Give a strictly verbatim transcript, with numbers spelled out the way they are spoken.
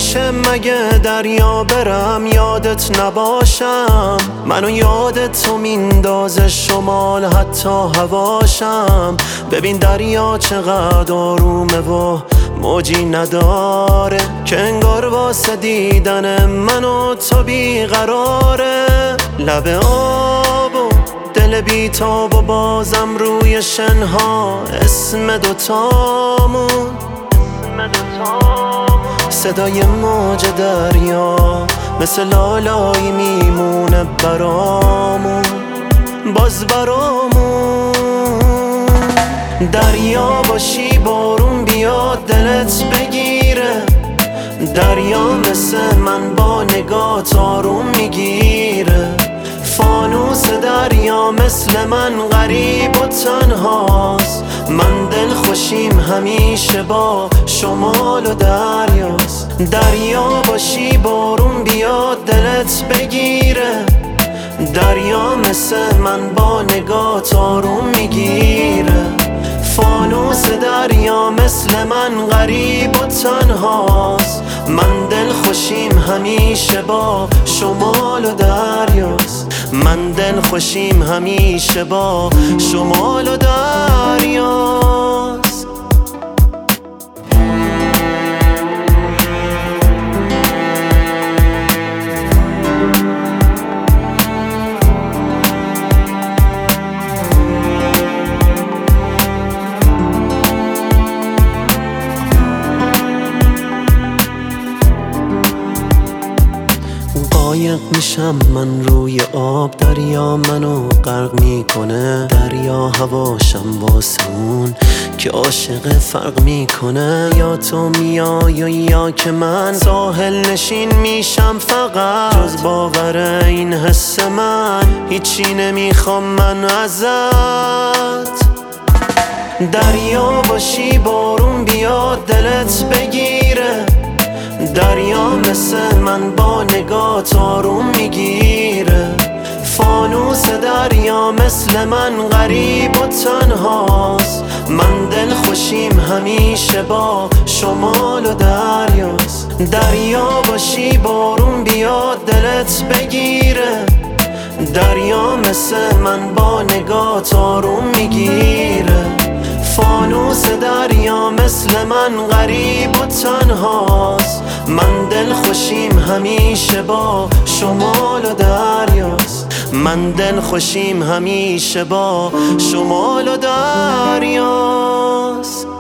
میشه مگه دریا برم یادت نباشم؟ منو یادت تو میندازه شمال حتی هواشم. ببین دریا چقدر آرومه و موجی نداره که انگار واسه دیدن منو تو بیقراره. لب آب و دل بیتاب و بازم روی شنها اسم دوتامون، صدای موج دریا مثل لالایی میمونه برامون، باز برامون. دریا باشی بارون بیاد دلت بگیره، دریا مثل من با نگات آروم میگیره. فانوس دریا مثل من غریب و تنهاست، من دل خوشیم همیشه با شمال و دریاست. دریا باشی بارون بیاد دلت بگیره، دریا مثل من با نگات آروم میگیره. فانوس دریا مثل من غریب و تنهاست، من دل خوشیم همیشه با شمال و دریاست. من دل خوشیم همیشه با شمال و دریاست. قایق میشم من روی آب، دریا منو غرق میکنه. دریا هواشم واسه اون که عاشق فرق میکنه. یا تو میای و یا که من ساحل نشین میشم فقط. جز باور این حس من هیچی نمیخوام من ازت. دریا باشی بارون بیاد دلت بگیره، دریا مثل من با نگات آروم میگیره. فانوس دریا مثل من غریب و تنهاست، من دل خوشیم همیشه با شمال و دریاست. دریا باشی بارون بیاد دلت بگیره، دریا مثل من با نگات آروم میگیره. فانوس دریا مثل من غریب و تنهاست، من دل خوشیم همیشه با شمال و دریاست. من دل خوشیم همیشه با شمال و دریاست.